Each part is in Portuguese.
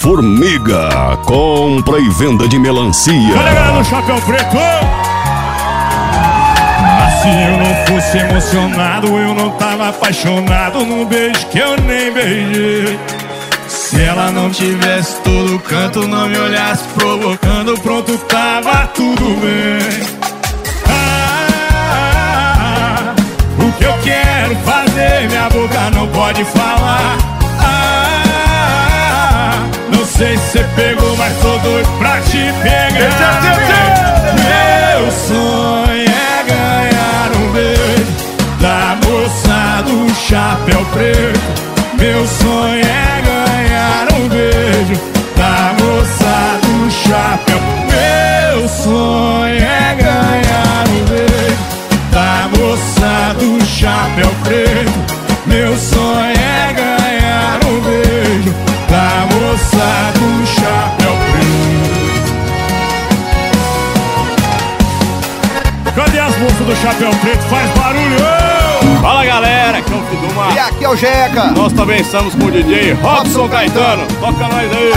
Formiga, compra e venda de melancia. Tá ligado, Chapéu Preto? Se eu não fosse emocionado, eu não tava apaixonado num beijo que eu nem beijei. Se ela não tivesse todo canto, não me olhasse provocando, pronto, tava tudo bem. O que eu quero fazer, minha boca não pode falar. Não sei se você pegou, mas tô doido pra te pegar. Meu sonho é ganhar um beijo da moça do chapéu preto. Meu sonho é ganhar um beijo da moça do chapéu. Meu sonho é ganhar um beijo da moça do chapéu preto. Meu sonho é ganhar um beijo da moça do chapéu preto. Cadê as moças do chapéu preto? Faz barulho! Fala galera, aqui é o Fiduma. E aqui é o Jeca. Nós também estamos com o DJ Robson Caetano. Toca nós aí.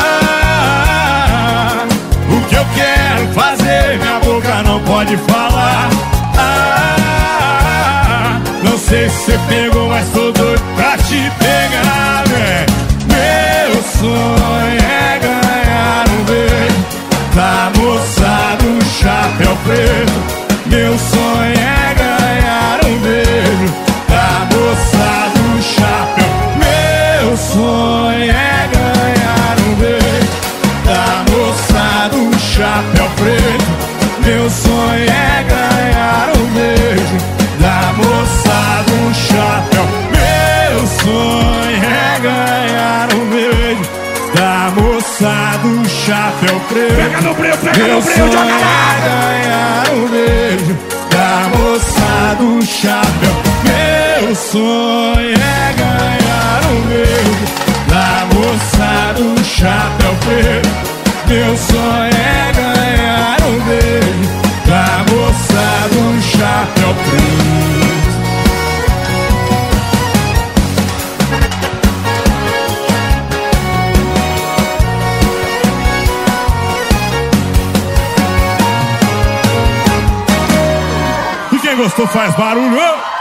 O que eu quero fazer, minha boca não pode falar. Não sei se você pegou, mas tô doido pra te pegar, né? Meu sonho é ganhar um beijo da moça do chapéu preto. Meu sonho é ganhar um beijo da moça do chapéu. Meu sonho é ganhar um beijo da moça do chapéu preto. Meu sonho é ganhar um beijo da moça do chapéu. Meu sonho é ganhar um beijo da moça do chapéu preto. Pega no breu, pega Meu no breu, sonho joga lá. é ganhar um beijo da moça do chapéu. Meu sonho é ganhar um beijo da moça do chapéu preto. Meu sonho é ganhar um beijo da moça do chapéu preto. E quem gostou faz barulho!